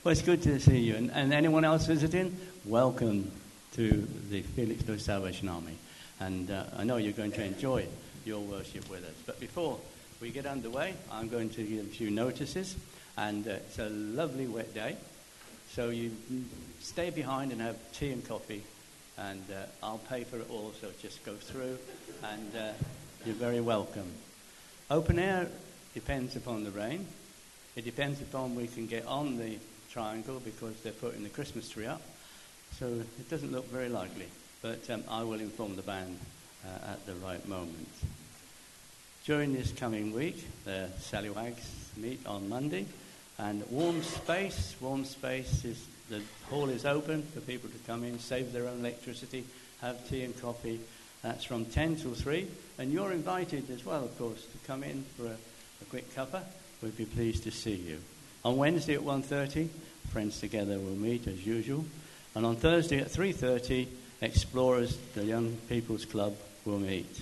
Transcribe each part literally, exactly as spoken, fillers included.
Well, it's good to see you. And, and anyone else visiting, welcome to the Felix Lewis Salvation Army. And uh, I know you're going to enjoy your worship with us. But before we get underway, I'm going to give a few notices. And uh, it's a lovely wet day. So you stay behind and have tea and coffee. And uh, I'll pay for it all, so just go through. And uh, you're very welcome. Open air depends upon the rain. It depends upon we can get on the triangle because they're putting the Christmas tree up. So it doesn't look very likely. But um, I will inform the band uh, at the right moment. During this coming week, the Sallywags meet on Monday. And Warm Space, Warm Space is, the hall is open for people to come in, save their own electricity, have tea and coffee. That's from ten till three. And you're invited as well, of course, to come in for a, a quick cuppa. We'd be pleased to see you. On Wednesday at one thirty, Friends Together will meet as usual. And on Thursday at three thirty, Explorers, the Young People's Club, will meet.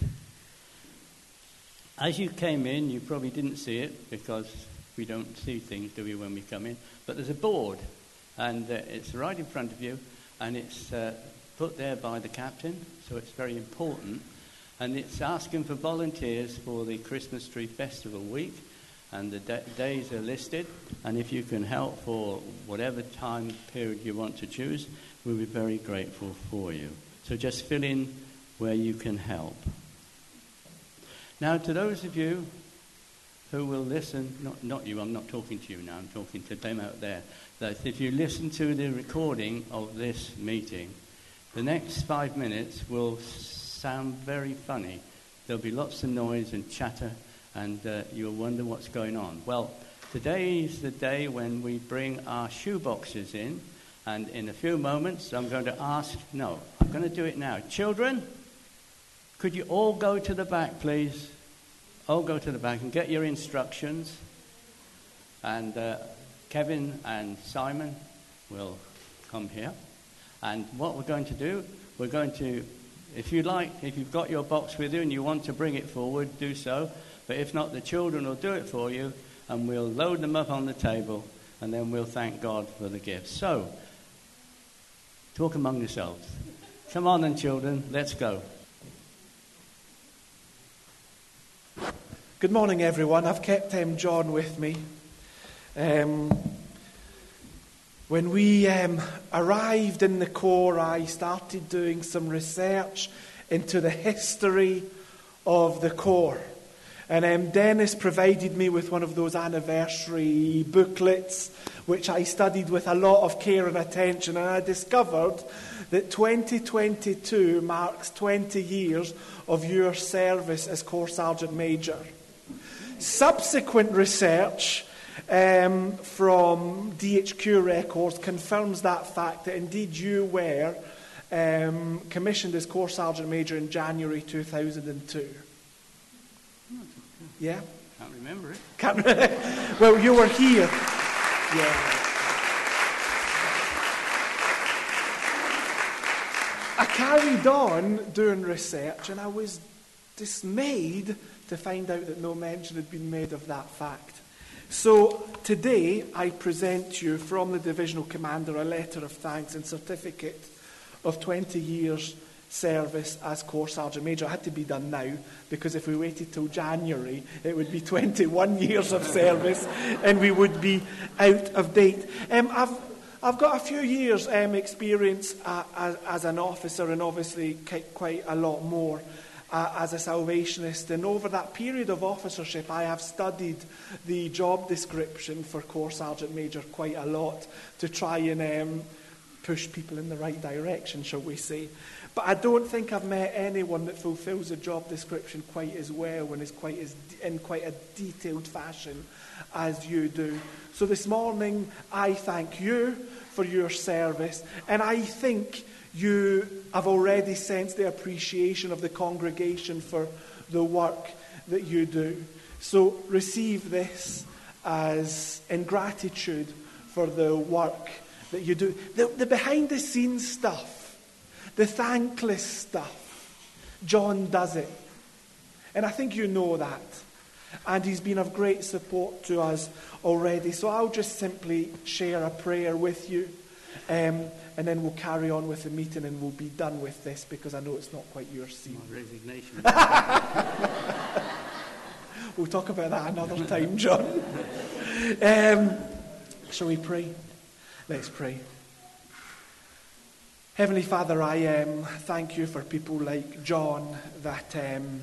As you came in, you probably didn't see it because we don't see things, do we, when we come in? But there's a board, and uh, it's right in front of you, and it's uh, put there by the captain, so it's very important. And it's asking for volunteers for the Christmas Tree Festival week, and the da- days are listed. And if you can help for whatever time period you want to choose, we'll be very grateful for you. So just fill in where you can help. Now, to those of you who will listen, not, not you, I'm not talking to you now, I'm talking to them out there, that if you listen to the recording of this meeting, the next five minutes will sound very funny. There'll be lots of noise and chatter, and uh, you'll wonder what's going on. Well, today is the day when we bring our shoe boxes in, and in a few moments I'm going to ask, no, I'm going to do it now. Children, could you all go to the back, please? All go to the back and get your instructions. And uh, Kevin and Simon will come here. And what we're going to do, we're going to, if you like, if you've got your box with you and you want to bring it forward, do so. But if not, the children will do it for you, and we'll load them up on the table, and then we'll thank God for the gifts. So, talk among yourselves. Come on then, children, let's go. Good morning, everyone. I've kept um, John with me. Um, when we um, arrived in the Corps, I started doing some research into the history of the Corps. And um, Dennis provided me with one of those anniversary booklets, which I studied with a lot of care and attention. And I discovered that twenty twenty-two marks twenty years of your service as Corps Sergeant Major. Subsequent research um, from D H Q records confirms that fact, that indeed you were um, commissioned as Corps Sergeant Major in January two thousand two. Yeah? Can't remember it. Can't re- well, you were here. Yeah. I carried on doing research, and I was dismayed to find out that no mention had been made of that fact. So today I present you from the Divisional Commander a letter of thanks and certificate of twenty years service as Corps Sergeant Major. It had to be done now, because if we waited till January it would be twenty-one years of service and we would be out of date. Um, I've I've got a few years um, experience uh, as, as an officer, and obviously quite a lot more Uh, as a Salvationist, and over that period of officership I have studied the job description for Corps Sergeant Major quite a lot to try and um, push people in the right direction, shall we say. But I don't think I've met anyone that fulfills the job description quite as well and is quite as in quite a detailed fashion as you do. So this morning I thank you for your service, and I think you have already sensed the appreciation of the congregation for the work that you do. So receive this as in gratitude for the work that you do. The, the behind-the-scenes stuff, the thankless stuff, John does it. And I think you know that. And he's been of great support to us already. So I'll just simply share a prayer with you. Um, and then we'll carry on with the meeting and we'll be done with this because I know it's not quite your scene. My resignation. We'll talk about that another time, John. Um, shall we pray? Let's pray. Heavenly Father, I um, thank you for people like John that um,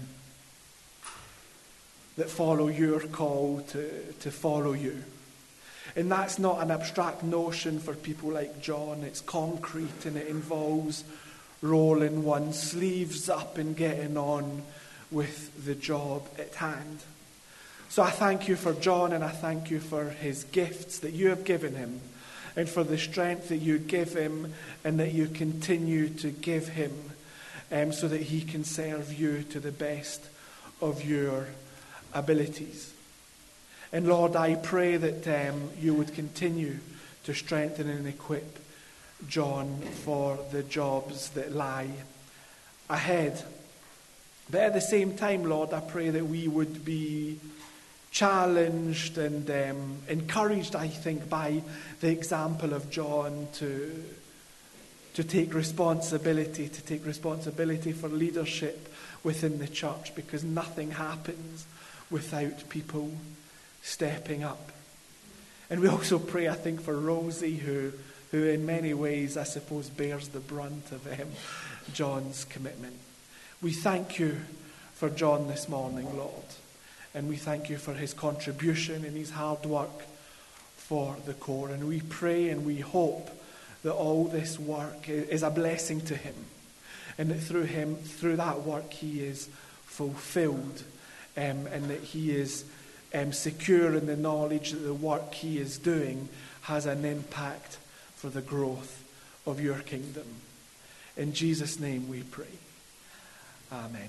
that follow your call to, to follow you. And that's not an abstract notion for people like John. It's concrete and it involves rolling one's sleeves up and getting on with the job at hand. So I thank you for John and I thank you for his gifts that you have given him and for the strength that you give him and that you continue to give him um, so that he can serve you to the best of your abilities. And Lord, I pray that um, you would continue to strengthen and equip John for the jobs that lie ahead. But at the same time, Lord, I pray that we would be challenged and um, encouraged, I think, by the example of John to, to take responsibility, to take responsibility for leadership within the church, because nothing happens without people stepping up. And we also pray, I think, for Rosie, who, who in many ways, I suppose, bears the brunt of um, John's commitment. We thank you for John this morning, Lord. And we thank you for his contribution and his hard work for the core. And we pray and we hope that all this work is a blessing to him. And that through him, through that work, he is fulfilled. Um, and that he is um, secure in the knowledge that the work he is doing has an impact for the growth of your kingdom. In Jesus' name we pray. Amen.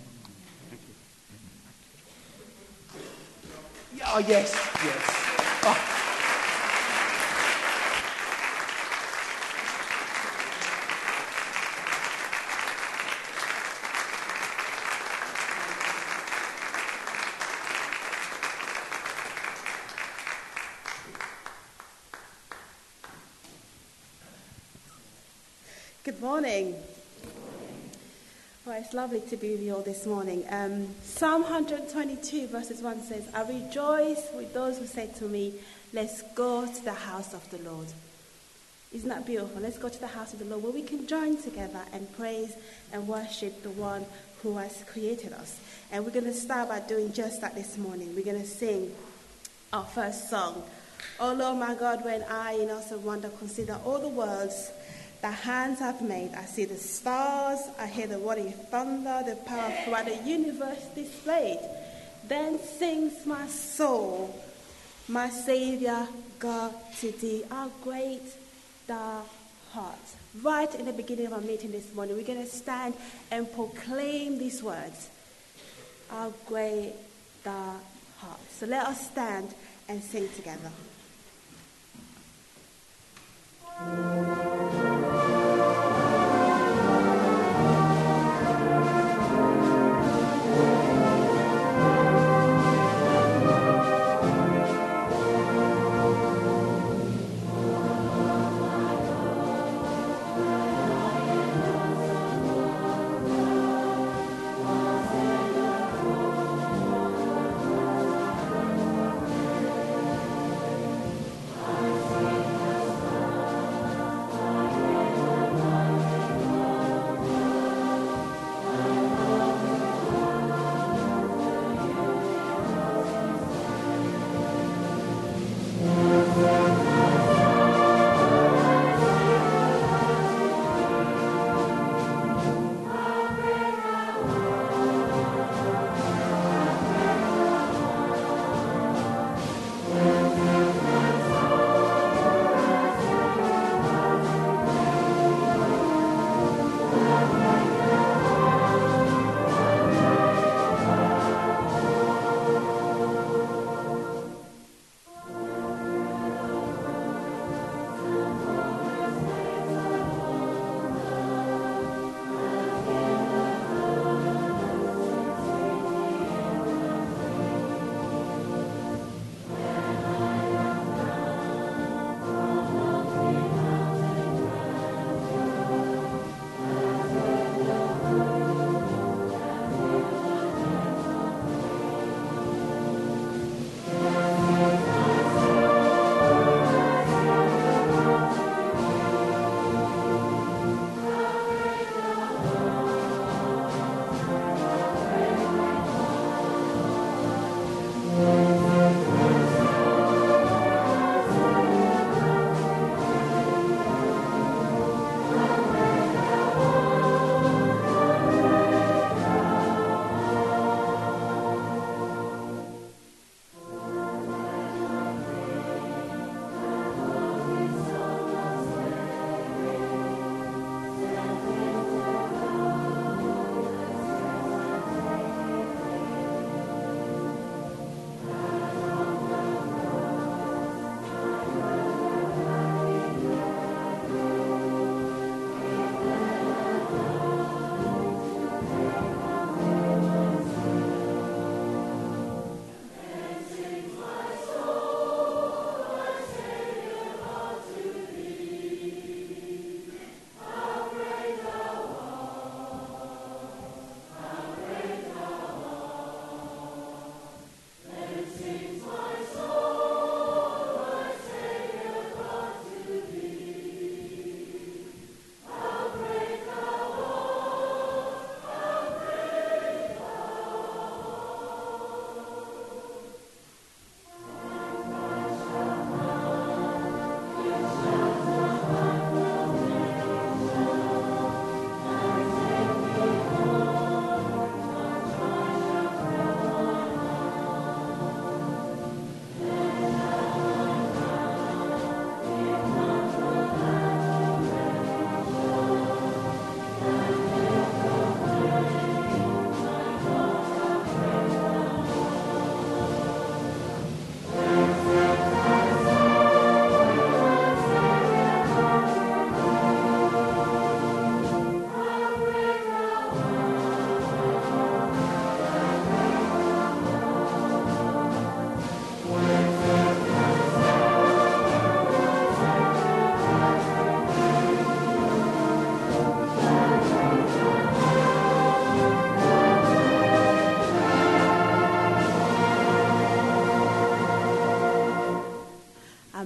Oh, yes, yes. Oh. Good morning. Well, it's lovely to be with you all this morning. Um, Psalm one twenty-two verses one says, I rejoice with those who say to me, let's go to the house of the Lord. Isn't that beautiful? Let's go to the house of the Lord where we can join together and praise and worship the one who has created us. And we're going to start by doing just that this morning. We're going to sing our first song. Oh Lord my God, when I in awesome wonder consider all the worlds the hands have made, I see the stars, I hear the rolling thunder, the power throughout the universe displayed. Then sings my soul, my Saviour God to thee, how great thou art. Right in the beginning of our meeting this morning, we're going to stand and proclaim these words. How great thou art. So let us stand and sing together.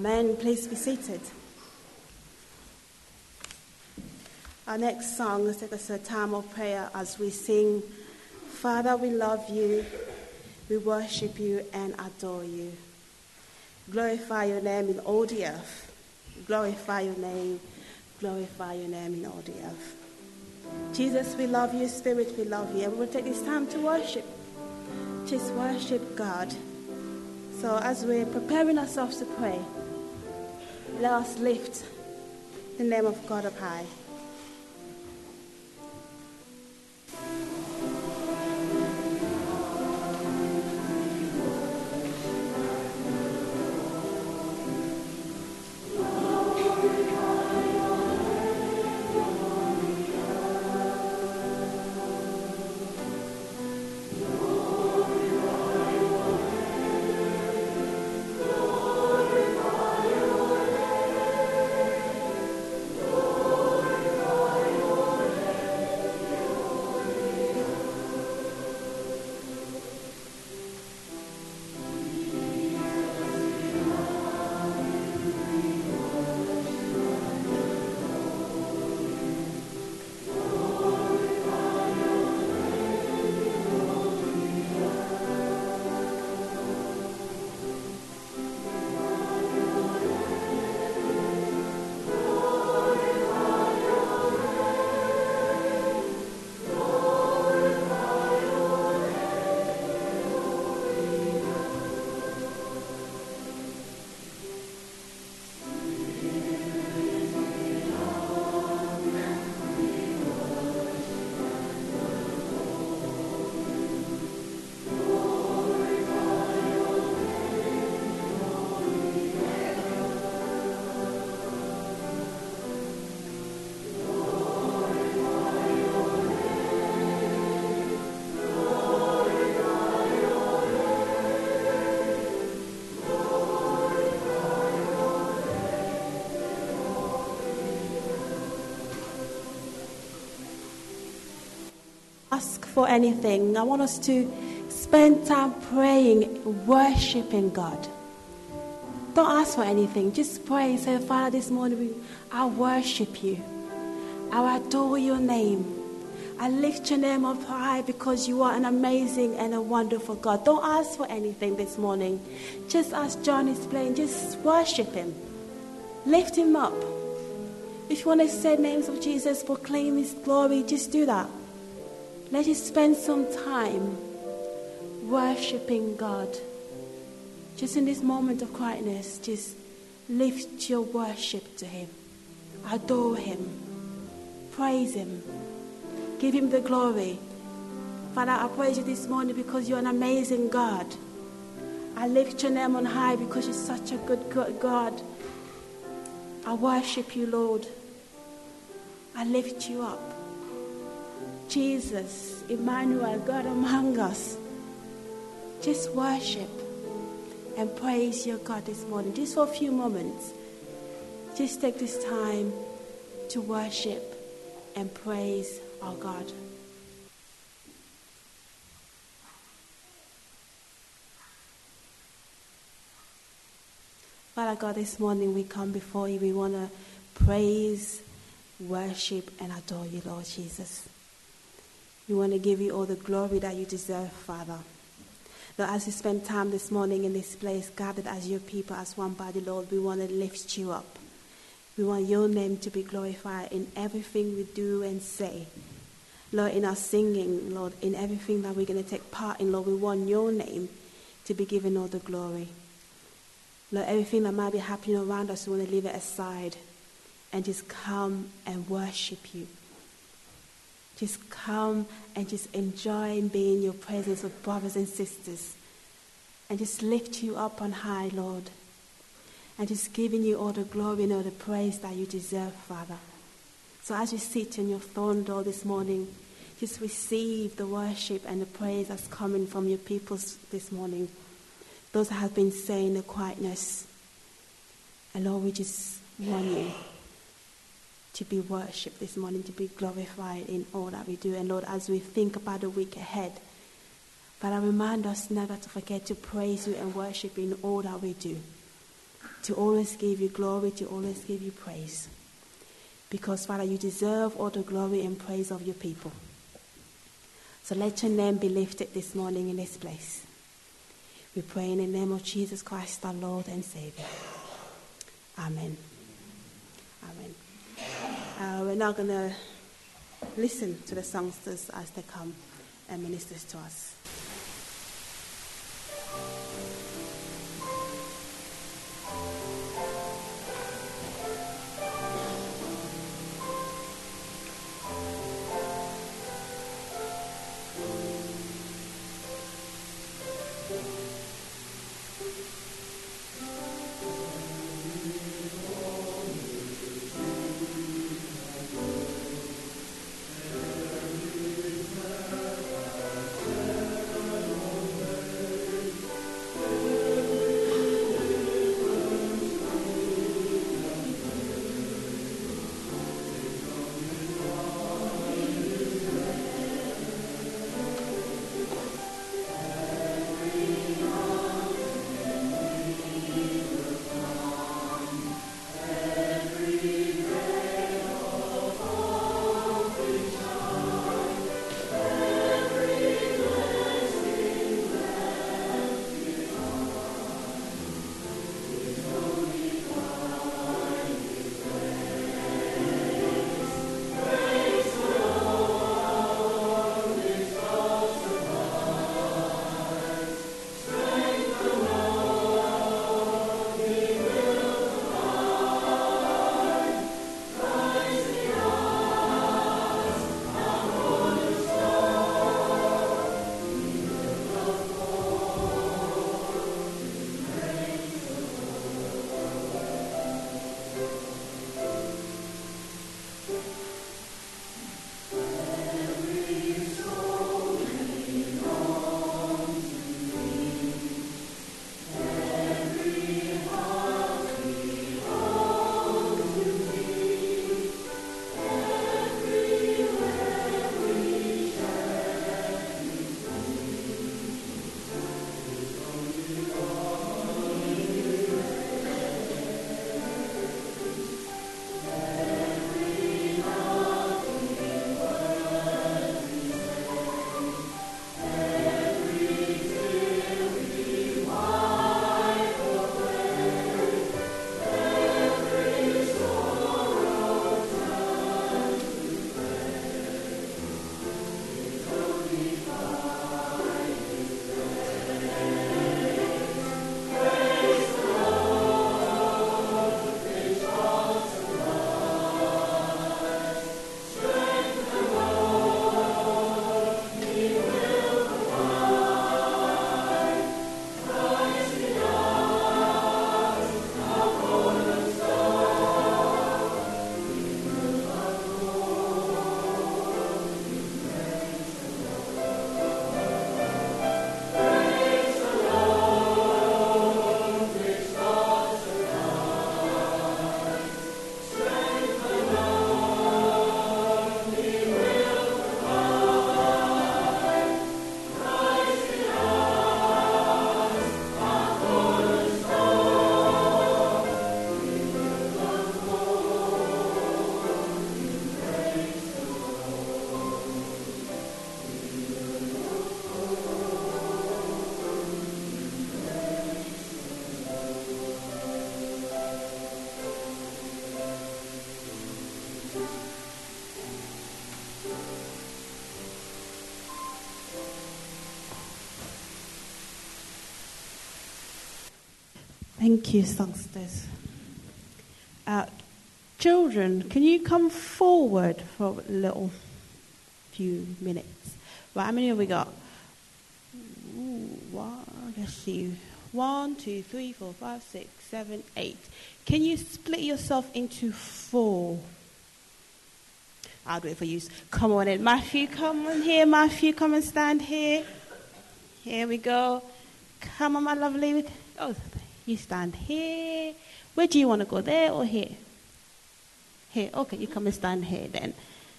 Amen. Please be seated. Our next song is take us a time of prayer as we sing, Father, we love you, we worship you and adore you. Glorify your name in all the earth. Glorify your name, glorify your name in all the earth. Jesus, we love you. Spirit, we love you. And we will take this time to worship. Just worship God. So as we're preparing ourselves to pray, let us lift the name of God up high. Ask for anything. I want us to spend time praying, worshiping God. Don't ask for anything. Just pray and say, Father, this morning I worship you. I adore your name. I lift your name up high because you are an amazing and a wonderful God. Don't ask for anything this morning. Just as John is playing, just worship him. Lift him up. If you want to say names of Jesus, proclaim his glory, just do that. Let us spend some time worshiping God. Just in this moment of quietness, just lift your worship to him. Adore him. Praise him. Give him the glory. Father, I praise you this morning because you're an amazing God. I lift your name on high because you're such a good, good God. I worship you, Lord. I lift you up. Jesus, Emmanuel, God among us. Just worship and praise your God this morning. Just for a few moments. Just take this time to worship and praise our God. Father God, this morning we come before you. We want to praise, worship, and adore you, Lord Jesus. We want to give you all the glory that you deserve, Father. Lord, as we spend time this morning in this place, gathered as your people, as one body, Lord, we want to lift you up. We want your name to be glorified in everything we do and say. Lord, in our singing, Lord, in everything that we're going to take part in, Lord, we want your name to be given all the glory. Lord, everything that might be happening around us, we want to leave it aside and just come and worship you. Just come and just enjoy being in your presence with brothers and sisters. And just lift you up on high, Lord. And just giving you all the glory and all the praise that you deserve, Father. So as you sit on your throne, Lord, this morning, just receive the worship and the praise that's coming from your people this morning. Those that have been saying the quietness. And Lord, we just want you to be worshipped this morning, to be glorified in all that we do. And Lord, as we think about the week ahead, Father, remind us never to forget to praise you and worship in all that we do. to always give you glory, to always give you praise. Because, Father, you deserve all the glory and praise of your people. So let your name be lifted this morning in this place. We pray in the name of Jesus Christ, our Lord and Savior. Amen. Amen. Uh, we're now going to listen to the songsters as they come and minister to us. Thank you, songsters. Uh, children, can you come forward for a little few minutes? Right, how many have we got? Ooh, one, let's see. One, two, three, four, five, six, seven, eight. Can you split yourself into four? I'll do it for you. Come on in. Matthew, come on here. Matthew, come and stand here. Here we go. Come on, my lovely. Oh, you stand here. Where do you want to go, there or here? Here. Okay, you come and stand here then.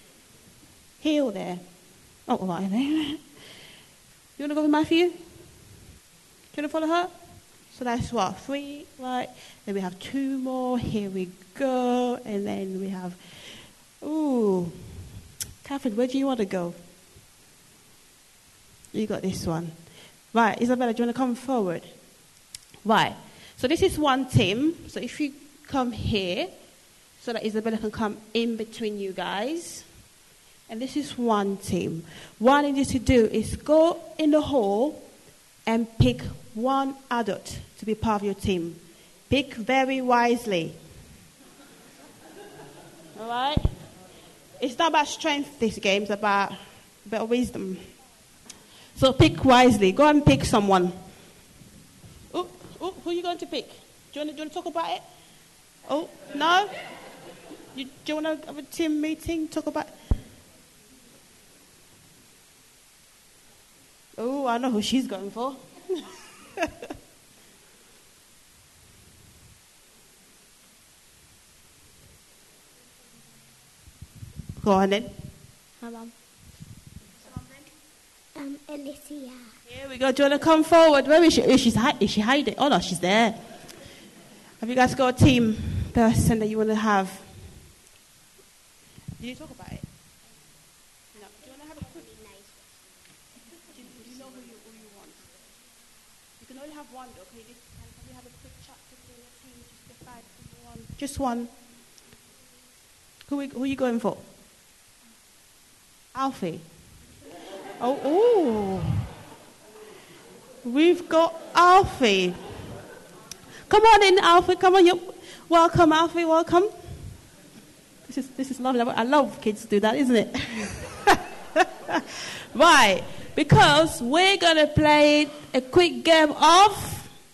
Here or there? Oh, right there. You want to go with Matthew? Do you want to follow her? So that's what, three, right? Then we have two more. Here we go. And then we have, ooh, Catherine, where do you want to go? You got this one. Right, Isabella, do you want to come forward? Right. So this is one team. So if you come here, so that Isabella can come in between you guys. And this is one team. What I need you to do is go in the hall and pick one adult to be part of your team. Pick very wisely. All right? It's not about strength, this game. It's about, about wisdom. So pick wisely. Go and pick someone. Oh, oh, who are you going to pick? Do you want to, do you want to talk about it? Oh, no? You, do you want to have a team meeting? Talk about... Oh, I know who she's going for. Go on then. Hi, Mum. Um, Alicia. Here we go. Do you want to come forward? Where is she? Is she, is she hiding? Oh, no, she's there. Have you guys got a team person that you want to have? Did you talk about it? No. Do you want to have a quick... Do you, do you know who you, who you want? You can only have one, though. Can you, just, can you have a quick chat between the team? Just decide who you want. Just one. Who, we, who are you going for? Alfie. Oh, ooh. We've got Alfie. Come on in, Alfie. Come on. You, welcome, Alfie. Welcome. This is this is lovely. I love kids do that, isn't it? Right. Because we're going to play a quick game of...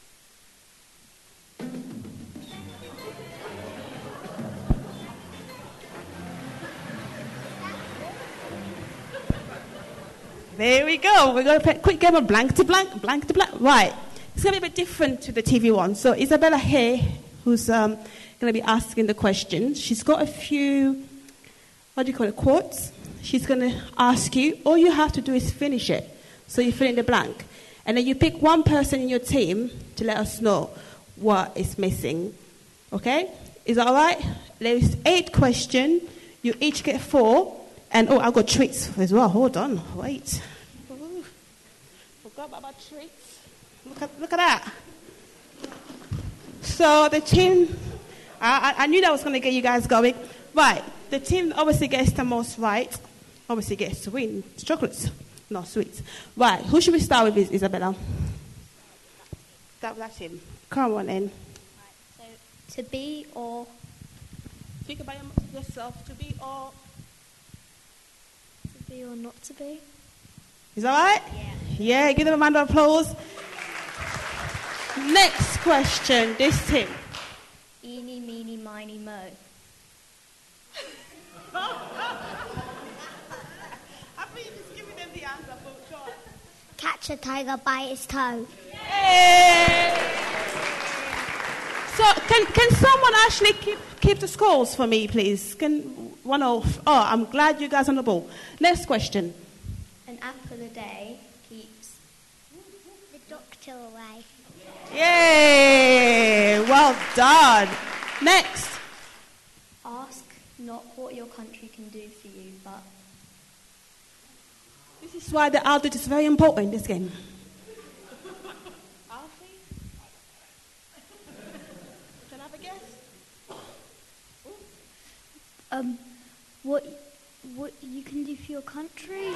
There we go. We're going to play a quick game of blank to blank, blank to blank. Right. It's going to be a bit different to the T V one. So Isabella here, who's um, going to be asking the questions, she's got a few, what do you call it, quotes. She's going to ask you. All you have to do is finish it. So you fill in the blank. And then you pick one person in your team to let us know what is missing. Okay? Is that all right? There's eight questions. You each get four. And, oh, I've got treats as well. Hold on. Wait. Ooh. Forgot about my treats. Look at, look at that. So the team, I, I knew that was going to get you guys going. Right. The team obviously gets the most right. Obviously gets to win. It's chocolates, not sweets. Right. Who should we start with, Isabella? That, that's him. Come on in. Right. So, to be or... Think about yourself. To be or... To be or not to be. Is that right? Yeah. Yeah, give them a round of applause. Next question, this Tim. Eeny, meeny, miny, mo. I thought you were just giving them the answer, but go on. Catch a tiger by its toe. Yay! So, can can someone actually keep keep the scores for me, please? Can one off? Oh, I'm glad you guys are on the ball. Next question. An apple a day keeps the doctor away. Yay! Well done. Next. Ask not what your country can do for you, but... This is why the adult is very important in this game. Alfie? Can I have a guess? Um, what, what you can do for your country?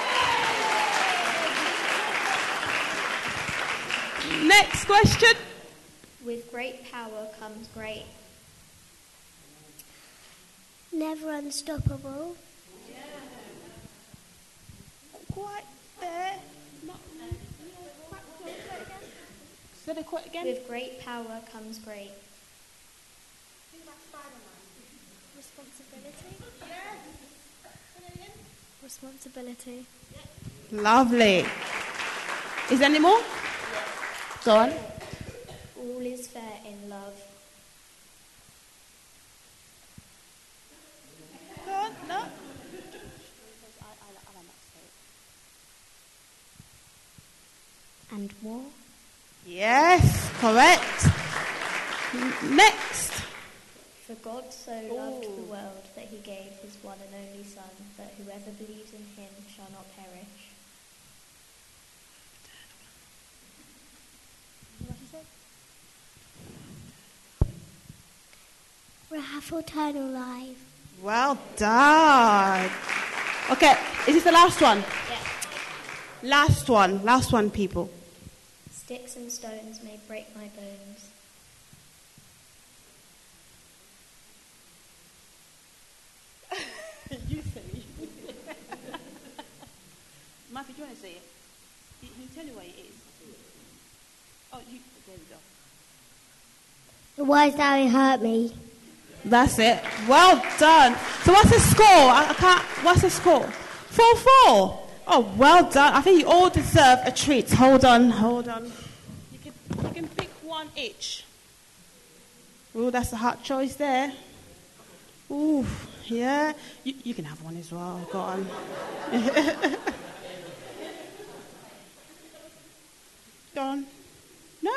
Next question. With great power comes great... Never unstoppable. Yeah. Quite there. Not, no, quite close. Say the quote again. With great power comes great... Responsibility. Responsibility. Lovely. Is there any more? Go on. All is fair in love. Go on. No. And war. Yes, correct. Next. For God so loved the world that he gave his one and only Son, that whoever believes in him shall not perish. What is it? We have eternal life. Well done. Okay, is this the last one? Yeah. Last one. Last one, people. Sticks and stones may break my bones. You say it. Matthew, do you want to say it? He, he'll tell you what it is. Oh, you, there we go. The words that will hurt me. That's it. Well done. So what's the score? I, I can't. What's the score? Four four. Oh, well done. I think you all deserve a treat. Hold on, hold on. You can you can pick one each. Oh, that's a hard choice there. Ooh, yeah. You, you can have one as well. Go on. Go on. No?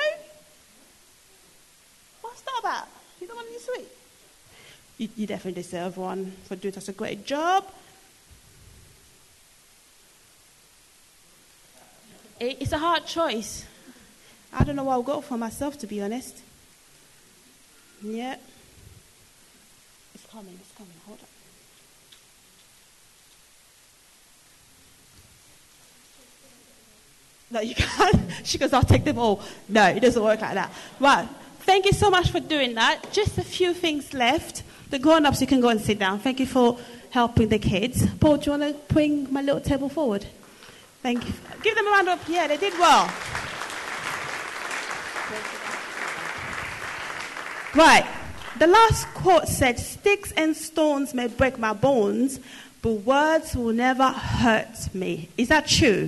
What's that about? You don't want any sweet? You, you definitely deserve one for doing such a great job. It, it's a hard choice. I don't know what I'll go for myself, to be honest. Yeah. It's coming, it's coming. Hold on. No, you can't. She goes, I'll take them all. No, it doesn't work like that. Right. Thank you so much for doing that. Just a few things left. The grown-ups, you can go and sit down. Thank you for helping the kids. Paul, do you want to bring my little table forward? Thank you. Give them a round of applause. Yeah, they did well. Right. The last quote said, sticks and stones may break my bones, but words will never hurt me. Is that true?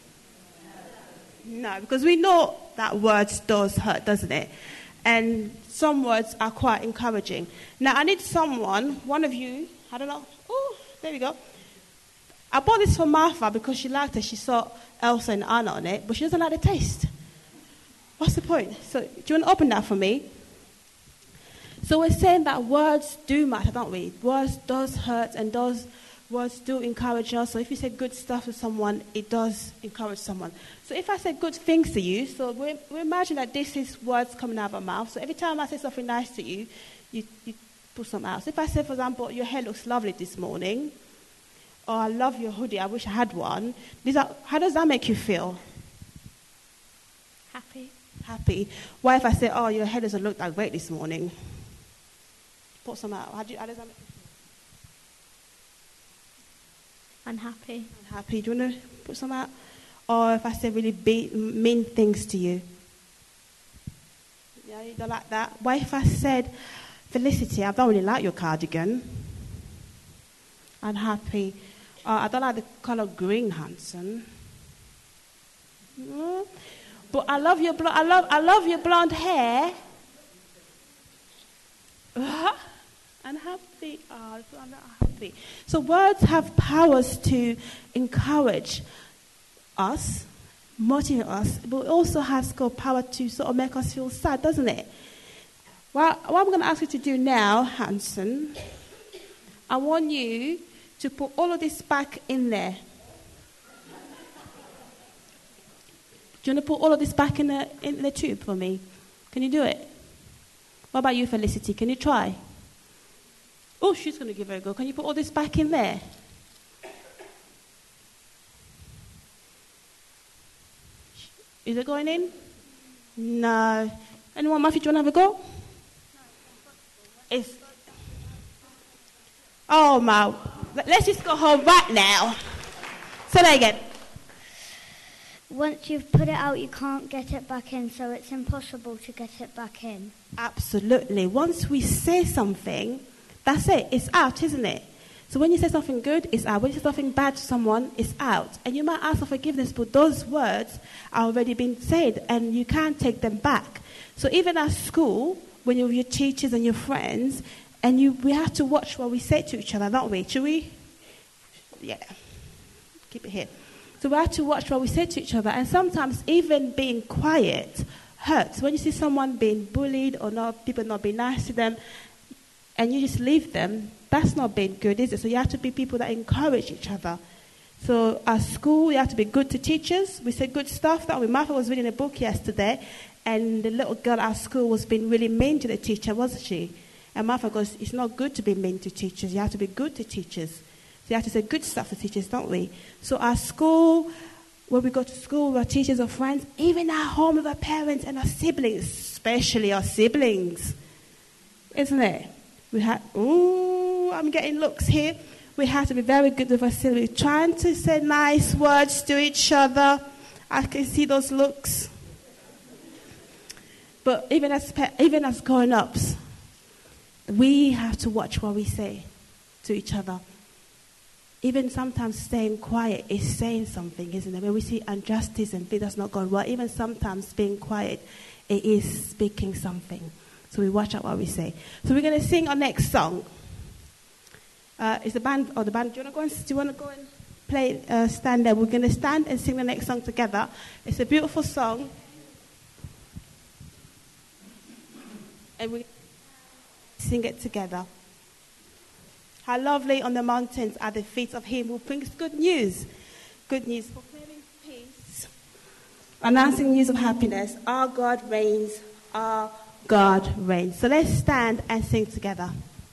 No, because we know that words does hurt, doesn't it? And some words are quite encouraging. Now, I need someone, one of you, I don't know. Oh, there we go. I bought this for Martha because she liked it. She saw Elsa and Anna on it, but she doesn't like the taste. What's the point? So, do you want to open that for me? So we're saying that words do matter, don't we? Words does hurt and does words do encourage us. So if you say good stuff to someone, it does encourage someone. So if I say good things to you, so we, we imagine that this is words coming out of our mouth. So every time I say something nice to you, you, you put something out. So if I say, for example, your hair looks lovely this morning, or I love your hoodie, I wish I had one, these are, how does that make you feel? Happy. Happy. Why if I say, oh, your hair doesn't look that great this morning? Put some out. How, do you, how does that make you feel? Unhappy. Unhappy. Do you want to put some out? Or if I say really be, mean things to you? Yeah, you don't like that? Why if I said, Felicity, I don't really like your cardigan? Unhappy. Uh, I don't like the color green, Hanson. Mm. But I love your bl- I love I love your blonde hair. Uh, unhappy. Oh, I'm not happy. So words have powers to encourage us, motivate us, but it also has got power to sort of make us feel sad, doesn't it? Well, what I'm going to ask you to do now, Hanson, I want you to put all of this back in there. Do you want to put all of this back in the in the tube for me? Can you do it? What about you, Felicity? Can you try? Oh, she's going to give it a go. Can you put all this back in there? Is it going in? No. Anyone, Matthew, do you want to have a go? It's... Oh, my. Let's just go home right now. Say that again. Once you've put it out, you can't get it back in, so it's impossible to get it back in. Absolutely. Once we say something, that's it. It's out, isn't it? So when you say something good, it's out. When you say something bad to someone, it's out. And you might ask for forgiveness, but those words are already been said, and you can't take them back. So even at school, when you're with your teachers and your friends, and you, we have to watch what we say to each other, don't we? Should we? Yeah. Keep it here. So we have to watch what we say to each other. And sometimes even being quiet hurts. When you see someone being bullied or not, people not being nice to them, and you just leave them, that's not being good, is it? So you have to be people that encourage each other. So at school, you have to be good to teachers. We say good stuff. That Martha was reading a book yesterday, and the little girl at school was being really mean to the teacher, wasn't she? And Martha goes, it's not good to be mean to teachers. You have to be good to teachers. So you have to say good stuff to teachers, don't we? So at school, when we go to school with our teachers or friends, even at home with our parents and our siblings, especially our siblings, isn't it? We have, ooh, I'm getting looks here. We have to be very good with our siblings, trying to say nice words to each other. I can see those looks. But even as even as grown-ups, we have to watch what we say to each other. Even sometimes staying quiet is saying something, isn't it? When we see injustice and things that's not going well, even sometimes being quiet, it is speaking something. So we watch out what we say. So we're going to sing our next song. Uh, is the band, or the band, do you want to go and, do you want to go and play, uh, stand there? We're going to stand and sing the next song together. It's a beautiful song. And we sing it together. How lovely on the mountains are the feet of him who brings good news. Good news, proclaiming peace. Announcing news of happiness. Our God reigns. Our God reigns. So let's stand and sing together.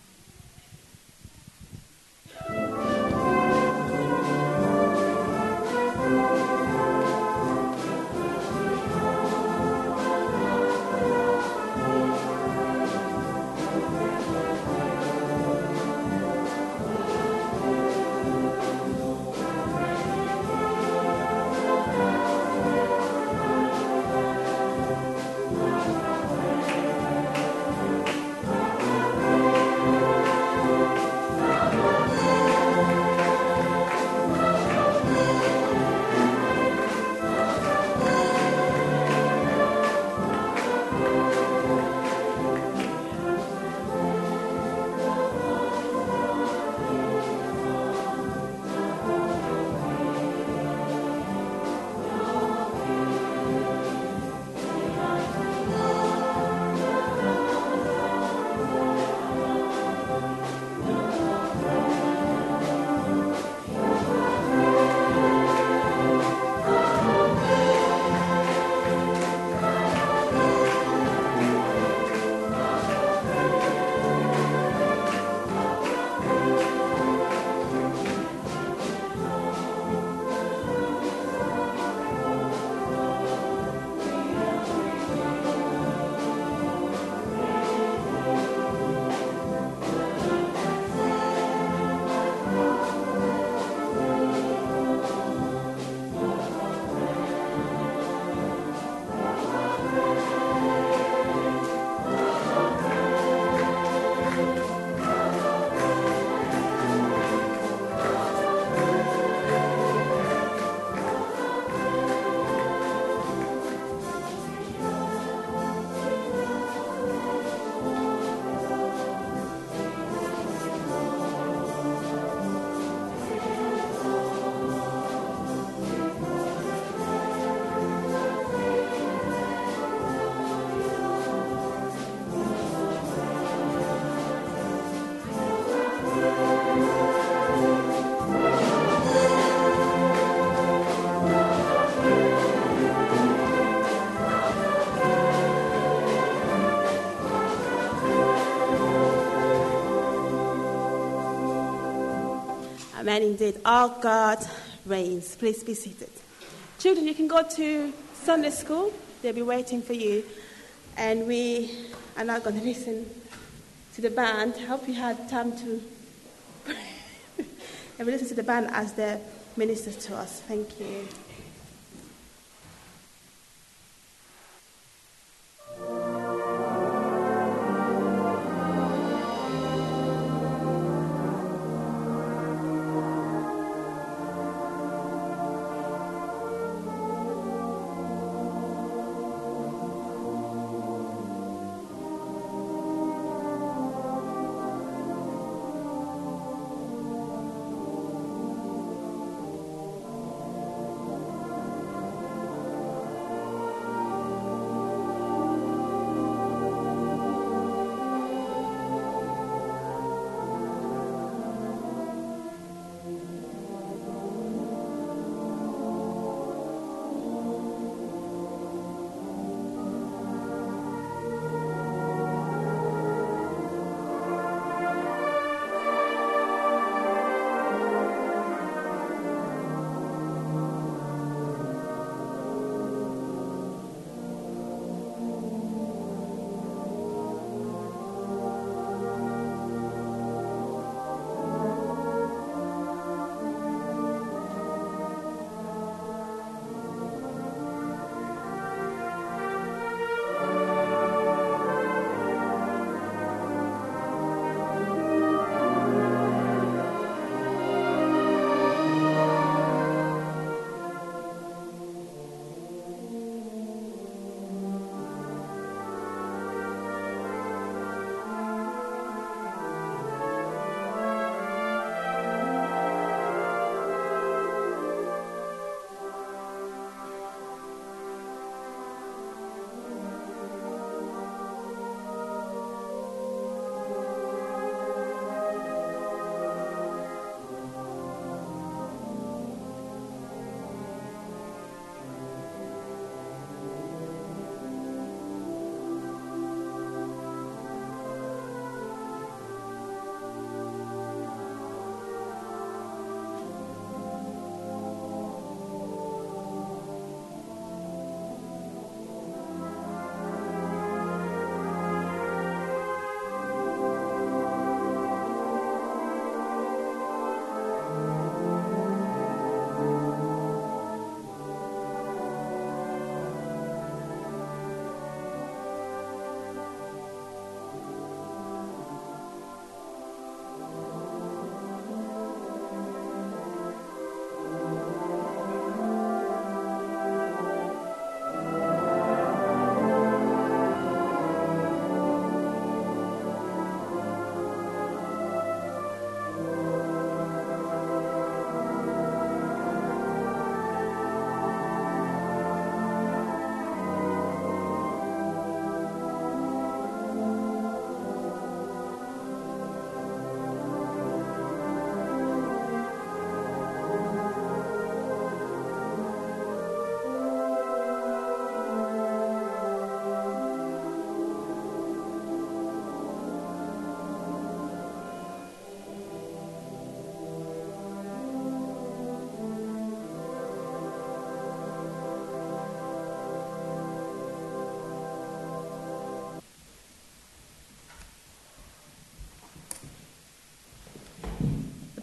Amen indeed. Our God reigns. Please be seated. Children, you can go to Sunday school. They'll be waiting for you. And we are now going to listen to the band. I hope you had time to and we listen to the band as they minister to us. Thank you. Thank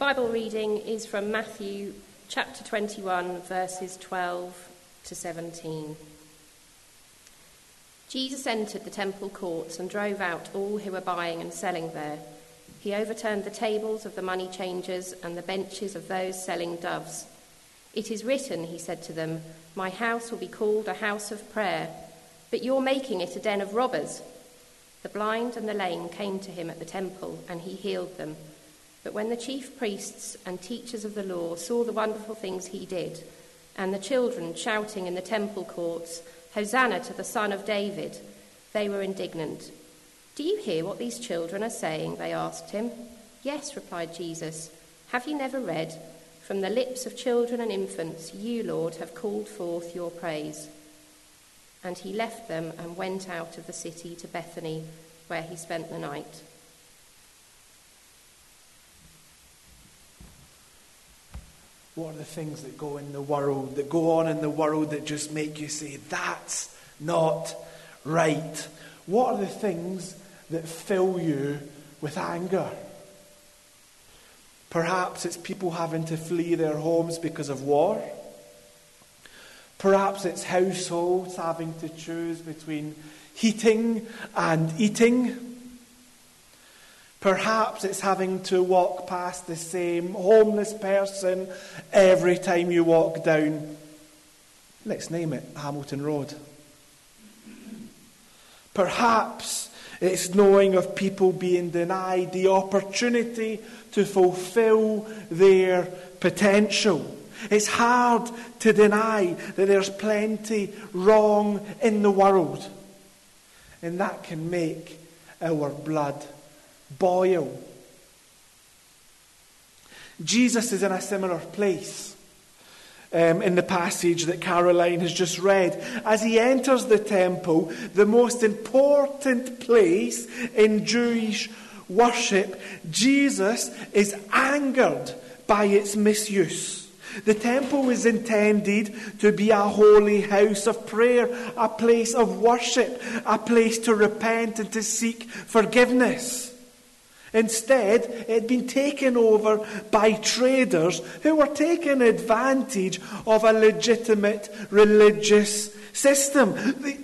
Bible reading is from Matthew chapter twenty-one, verses twelve to seventeen. Jesus entered the temple courts and drove out all who were buying and selling there. He overturned the tables of the money changers and the benches of those selling doves. "It is written," he said to them, "My house will be called a house of prayer, but you're making it a den of robbers." The blind and the lame came to him at the temple, and he healed them. But when the chief priests and teachers of the law saw the wonderful things he did, and the children shouting in the temple courts, "Hosanna to the Son of David," they were indignant. "Do you hear what these children are saying?" they asked him. "Yes," replied Jesus. "Have you never read, 'From the lips of children and infants, you, Lord, have called forth your praise'?" And he left them and went out of the city to Bethany, where he spent the night. What are the things that go in the world, that go on in the world that just make you say, that's not right? What are the things that fill you with anger? Perhaps it's people having to flee their homes because of war. Perhaps it's households having to choose between heating and eating. Perhaps it's having to walk past the same homeless person every time you walk down, let's name it, Hamilton Road. Perhaps it's knowing of people being denied the opportunity to fulfill their potential. It's hard to deny that there's plenty wrong in the world. And that can make our blood boil. Jesus is in a similar place um, in the passage that Caroline has just read. As he enters the temple, the most important place in Jewish worship, Jesus is angered by its misuse. The temple was intended to be a holy house of prayer, a place of worship, a place to repent and to seek forgiveness. Instead, it had been taken over by traders who were taking advantage of a legitimate religious system. The,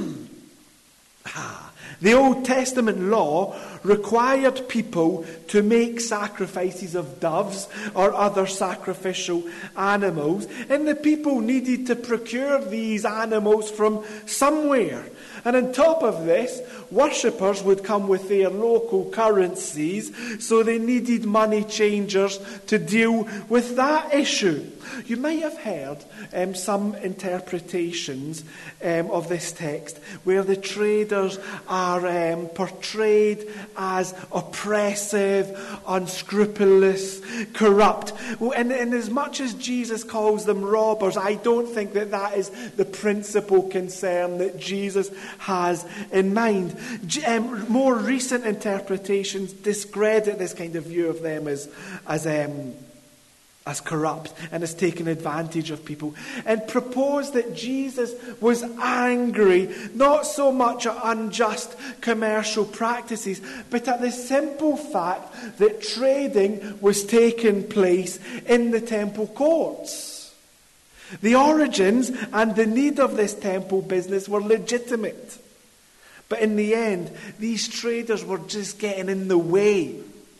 the Old Testament law required people to make sacrifices of doves or other sacrificial animals, and the people needed to procure these animals from somewhere. And on top of this, worshippers would come with their local currencies, so they needed money changers to deal with that issue. You might have heard um, some interpretations um, of this text where the traders are um, portrayed as oppressive, unscrupulous, corrupt. And, and as much as Jesus calls them robbers, I don't think that that is the principal concern that Jesus has in mind. Um, more recent interpretations discredit this kind of view of them as, as um, as corrupt and as taking advantage of people, and propose that Jesus was angry not so much at unjust commercial practices, but at the simple fact that trading was taking place in the temple courts. The origins and the need of this temple business were legitimate, but in the end, these traders were just getting in the way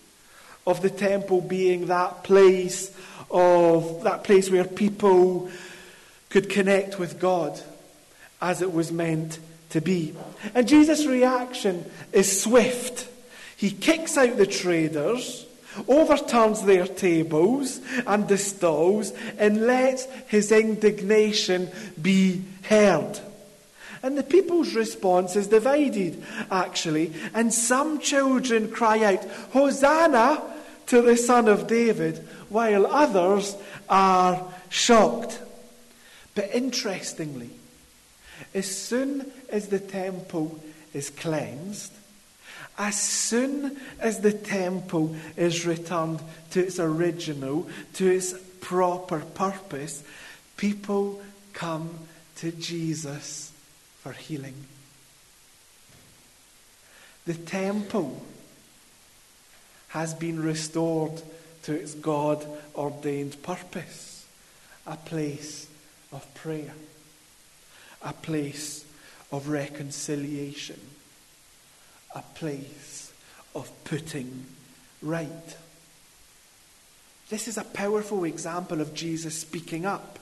of the temple being that place of that place where people could connect with God as it was meant to be. And Jesus' reaction is swift. He kicks out the traders, overturns their tables and the stalls, and lets his indignation be heard. And the people's response is divided, actually. And some children cry out, "Hosanna to the Son of David," while others are shocked. But interestingly, as soon as the temple is cleansed, as soon as the temple is returned to its original, to its proper purpose, people come to Jesus for healing. The temple has been restored to its God-ordained purpose. A place of prayer. A place of reconciliation. A place of putting right. This is a powerful example of Jesus speaking up.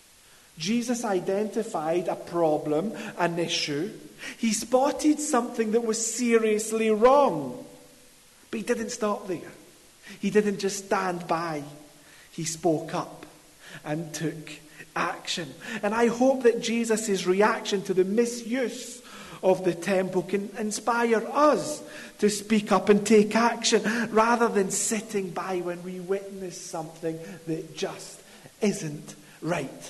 Jesus identified a problem, an issue. He spotted something that was seriously wrong. But he didn't stop there. He didn't just stand by. He spoke up and took action. And I hope that Jesus' reaction to the misuse of the temple can inspire us to speak up and take action rather than sitting by when we witness something that just isn't right.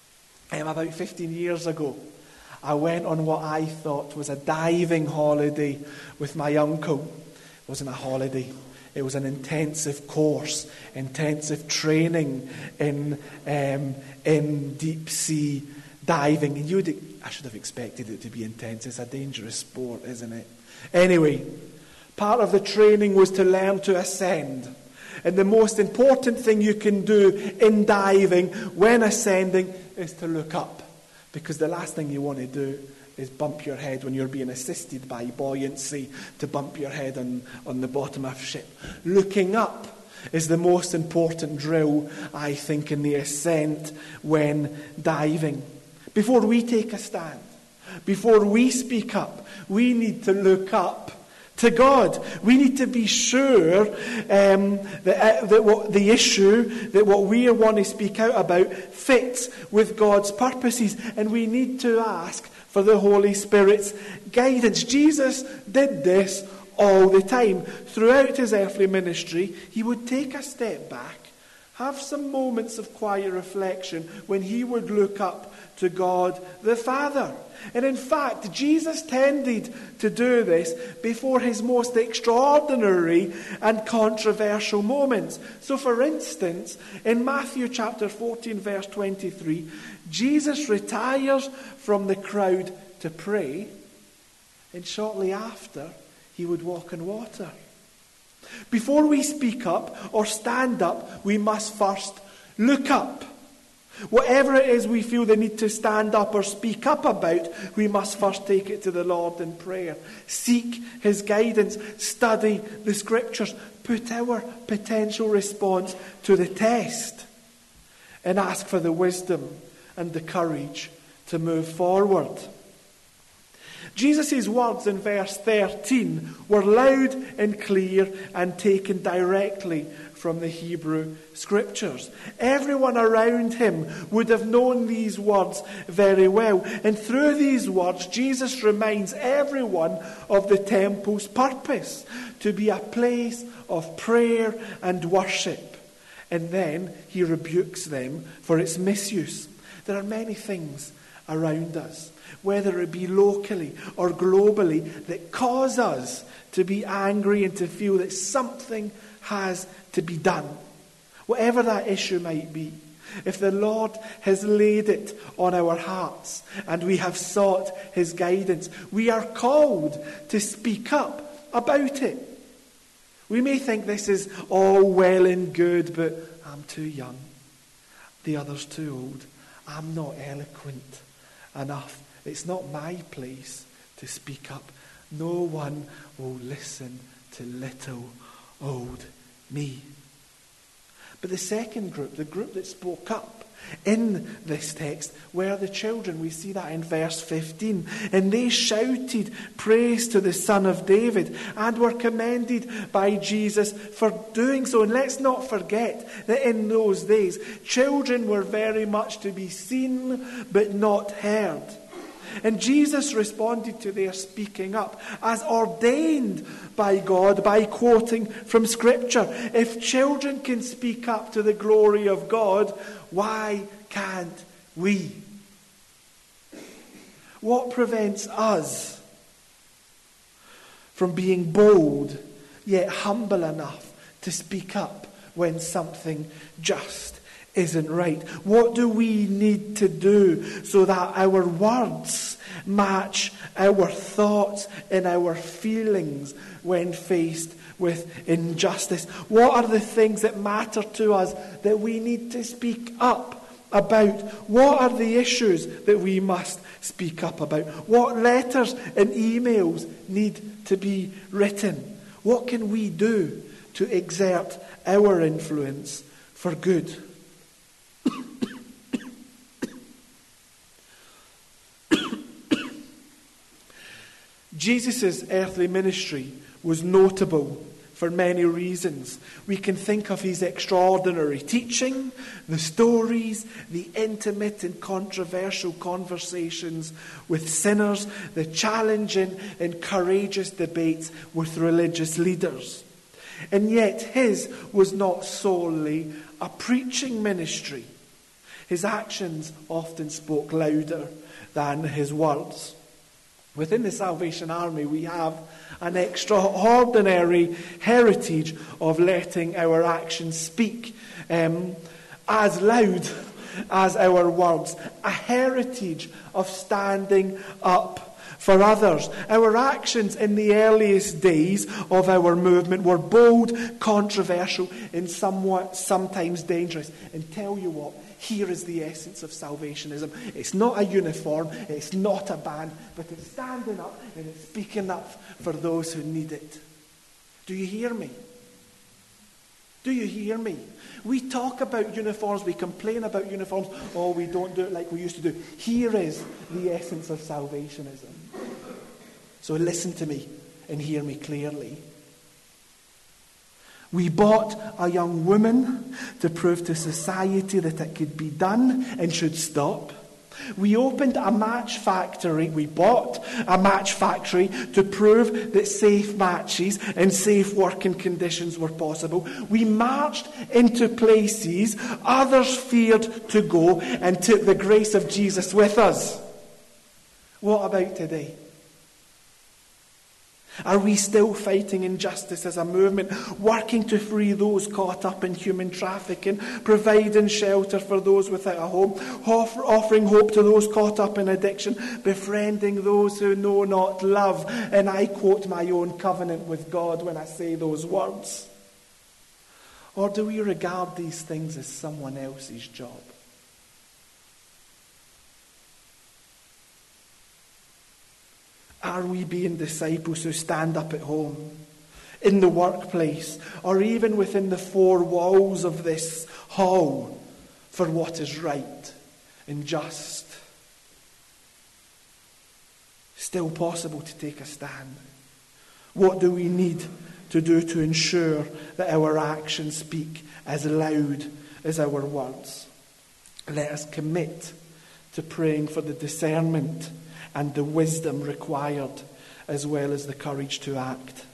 Um, about fifteen years ago, I went on what I thought was a diving holiday with my uncle. It wasn't a holiday. It was an intensive course, intensive training in um, in deep sea diving. And you'd, I should have expected it to be intense. It's a dangerous sport, isn't it? Anyway, part of the training was to learn to ascend. And the most important thing you can do in diving when ascending is to look up. Because the last thing you want to do is bump your head when you're being assisted by buoyancy to bump your head on, on the bottom of a ship. Looking up is the most important drill, I think, in the ascent when diving. Before we take a stand, before we speak up, we need to look up to God. We need to be sure um, that, uh, that what the issue, that what we want to speak out about fits with God's purposes. And we need to ask for the Holy Spirit's guidance. Jesus did this all the time. Throughout his earthly ministry, he would take a step back, have some moments of quiet reflection when he would look up to God the Father. And in fact, Jesus tended to do this before his most extraordinary and controversial moments. So for instance, in Matthew chapter fourteen, verse twenty-three, Jesus retires from the crowd to pray, and shortly after, he would walk on water. Before we speak up or stand up, we must first look up. Whatever it is we feel the need to stand up or speak up about, we must first take it to the Lord in prayer. Seek his guidance, study the scriptures, put our potential response to the test, and ask for the wisdom and the courage to move forward. Jesus' words in verse thirteen were loud and clear and taken directly from the Hebrew Scriptures. Everyone around him would have known these words very well. And through these words, Jesus reminds everyone of the temple's purpose, to be a place of prayer and worship. And then he rebukes them for its misuse. There are many things around us, whether it be locally or globally, that cause us to be angry and to feel that something has to be done. Whatever that issue might be. If the Lord has laid it on our hearts and we have sought his guidance, we are called to speak up about it. We may think this is all well and good, but I'm too young. The other's too old. I'm not eloquent enough. It's not my place to speak up. No one will listen to little old me. But the second group, the group that spoke up in this text, were the children. We see that in verse fifteen. And they shouted praise to the Son of David and were commended by Jesus for doing so. And let's not forget that in those days, children were very much to be seen but not heard. And Jesus responded to their speaking up as ordained by God by quoting from Scripture. If children can speak up to the glory of God, why can't we? What prevents us from being bold yet humble enough to speak up when something just isn't right? What do we need to do so that our words match our thoughts and our feelings when faced with injustice? What are the things that matter to us that we need to speak up about? What are the issues that we must speak up about? What letters and emails need to be written? What can we do to exert our influence for good? Jesus' earthly ministry was notable for many reasons. We can think of his extraordinary teaching, the stories, the intimate and controversial conversations with sinners, the challenging and courageous debates with religious leaders. And yet his was not solely a preaching ministry. His actions often spoke louder than his words. Within the Salvation Army, we have an extraordinary heritage of letting our actions speak um, as loud as our words. A heritage of standing up for others. Our actions in the earliest days of our movement were bold, controversial, and somewhat sometimes dangerous. And tell you what, here is the essence of salvationism. It's not a uniform, it's not a band, but it's standing up and it's speaking up for those who need it. Do you hear me? Do you hear me? We talk about uniforms, we complain about uniforms, oh, we don't do it like we used to do. Here is the essence of salvationism. So listen to me and hear me clearly. We bought a young woman to prove to society that it could be done and should stop. We opened a match factory, we bought a match factory to prove that safe matches and safe working conditions were possible. We marched into places others feared to go and took the grace of Jesus with us. What about today? Are we still fighting injustice as a movement, working to free those caught up in human trafficking, providing shelter for those without a home, offer, offering hope to those caught up in addiction, befriending those who know not love? And I quote my own covenant with God when I say those words. Or do we regard these things as someone else's job? Are we being disciples who stand up at home, in the workplace, or even within the four walls of this hall for what is right and just? Still possible to take a stand. What do we need to do to ensure that our actions speak as loud as our words? Let us commit to praying for the discernment and the wisdom required, as well as the courage to act.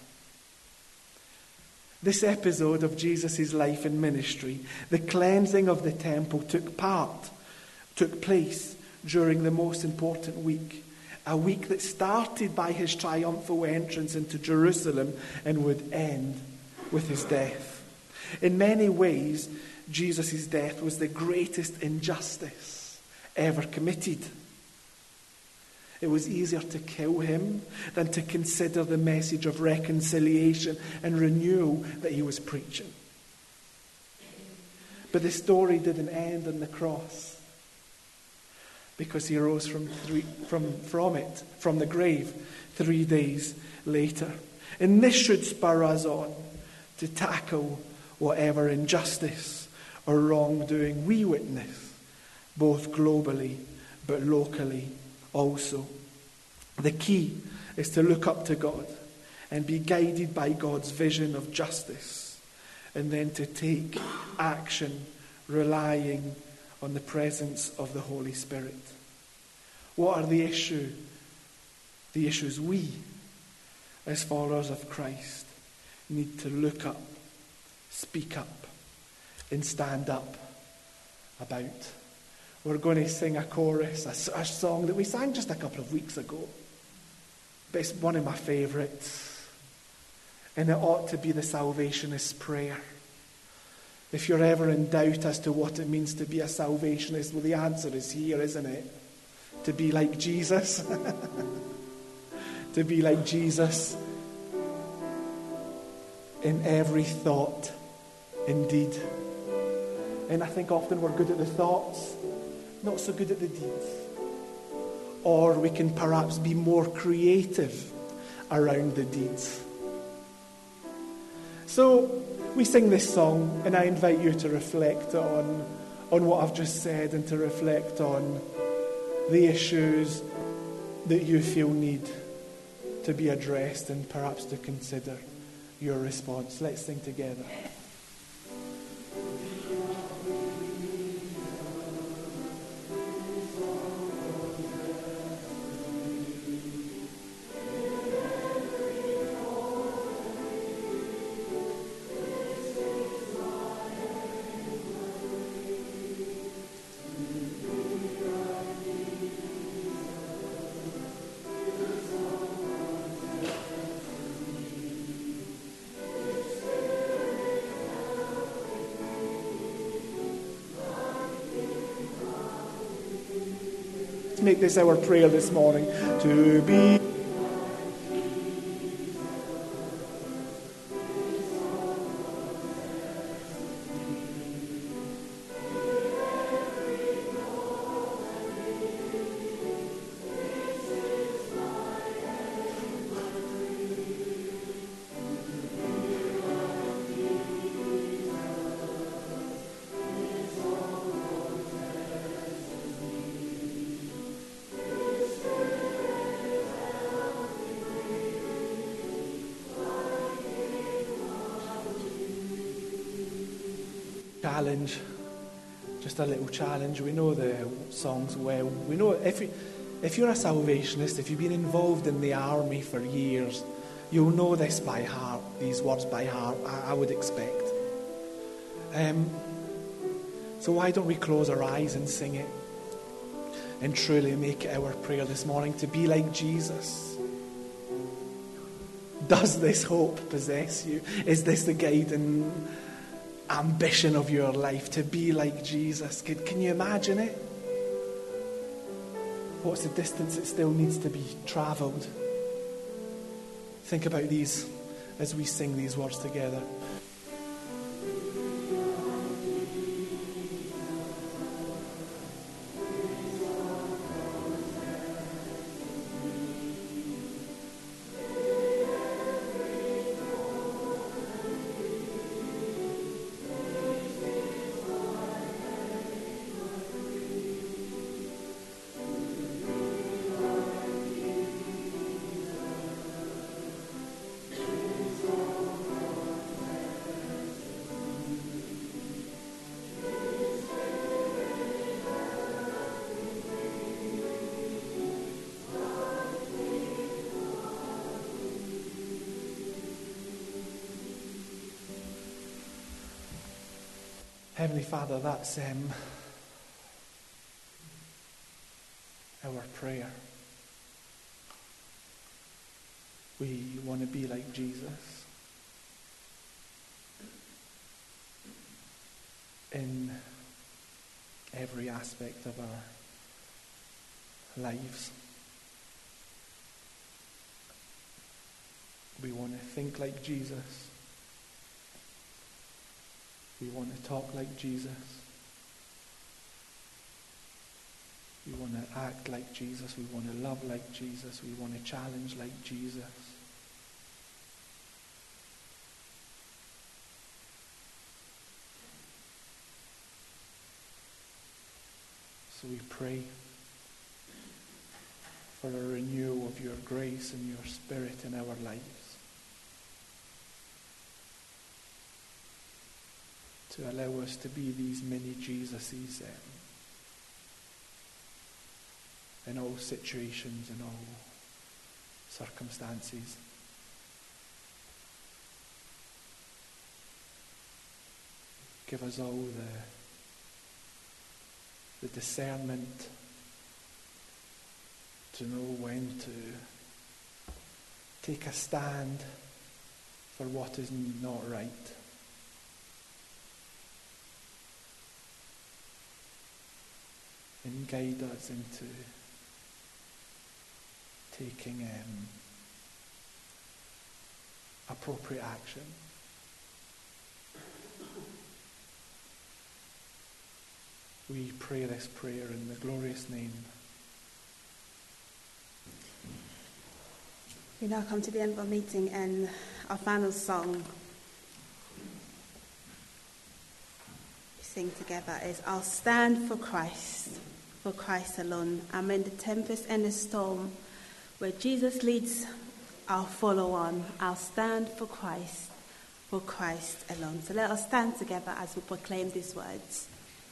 This episode of Jesus' life and ministry, the cleansing of the temple, took part, took place during the most important week. A week that started by his triumphal entrance into Jerusalem and would end with his death. In many ways, Jesus' death was the greatest injustice ever committed. It was easier to kill him than to consider the message of reconciliation and renewal that he was preaching. But the story didn't end on the cross, because he rose from, three, from, from it, from the grave, three days later. And this should spur us on to tackle whatever injustice or wrongdoing we witness, both globally but locally also. The key is to look up to God and be guided by God's vision of justice, and then to take action relying on the presence of the Holy Spirit. What are the issue, the issues we, as followers of Christ, need to look up, speak up, and stand up about? We're going to sing a chorus, a, a song that we sang just a couple of weeks ago. But it's one of my favourites. And it ought to be the Salvationist prayer. If you're ever in doubt as to what it means to be a Salvationist, well, the answer is here, isn't it? To be like Jesus. To be like Jesus. in every thought and deed. And I think often we're good at the thoughts, not so good at the deeds. Or we can perhaps be more creative around the deeds. So we sing this song, and I invite you to reflect on, on what I've just said and to reflect on the issues that you feel need to be addressed and perhaps to consider your response. Let's sing together. Make this our prayer this morning, to be challenge, just a little challenge. We know the songs well. We know if you, if you're a Salvationist, if you've been involved in the army for years, you'll know this by heart, these words by heart, I, I would expect. Um, so why don't we close our eyes and sing it and truly make it our prayer this morning to be like Jesus? Does this hope possess you? Is this the guiding ambition of your life, to be like Jesus? Can, can you imagine it? What's the distance that still needs to be travelled? Think about these as we sing these words together. Heavenly Father, that's um, our prayer. We want to be like Jesus in every aspect of our lives. We want to think like Jesus. We want to talk like Jesus. We want to act like Jesus. We want to love like Jesus. We want to challenge like Jesus. So we pray for a renewal of your grace and your Spirit in our lives, to allow us to be these mini Jesuses um, in all situations, in all circumstances. Give us all the, the discernment to know when to take a stand for what is not right. And guide us into taking um, appropriate action. We pray this prayer in the glorious name. We now come to the end of our meeting, and our final song we sing together is I'll Stand for Christ, for Christ alone. I'm in the tempest and the storm, where Jesus leads, I'll follow on. I'll stand for Christ, for Christ alone. So let us stand together as we proclaim these words.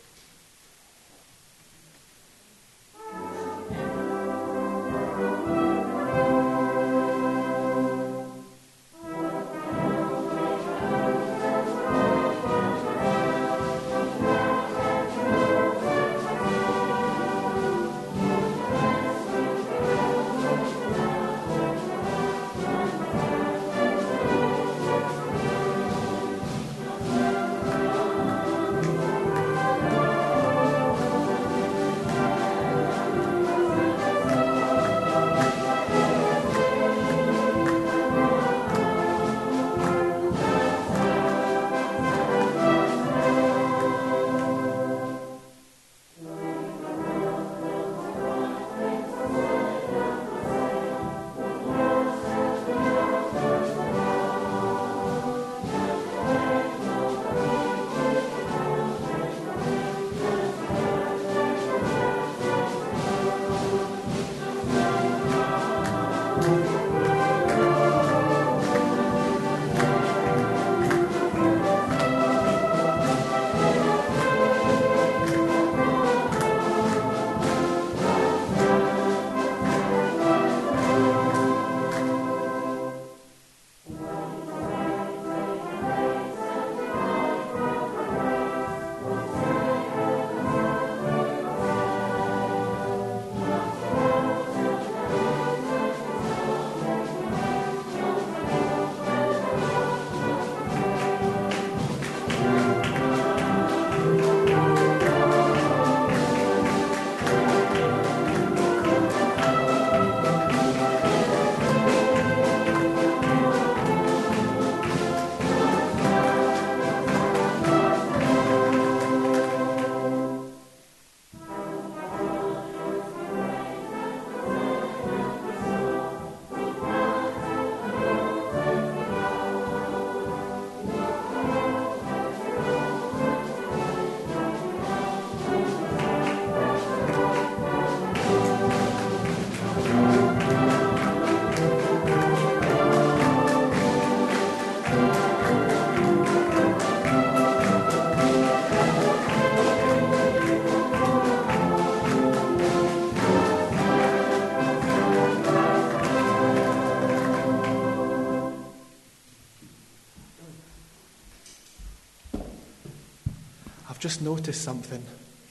I've just noticed something.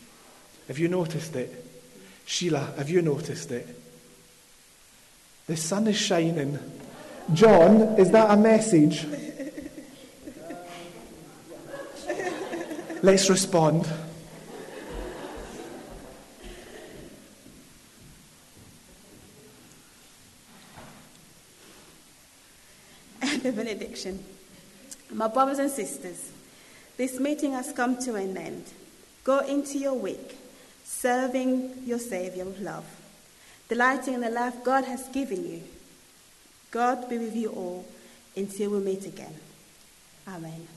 Have you noticed it? Sheila, have you noticed it? The sun is shining. John, is that a message? Let's respond. The benediction. My brothers and sisters, this meeting has come to an end. Go into your week, serving your Saviour with love, delighting in the life God has given you. God be with you all until we meet again. Amen.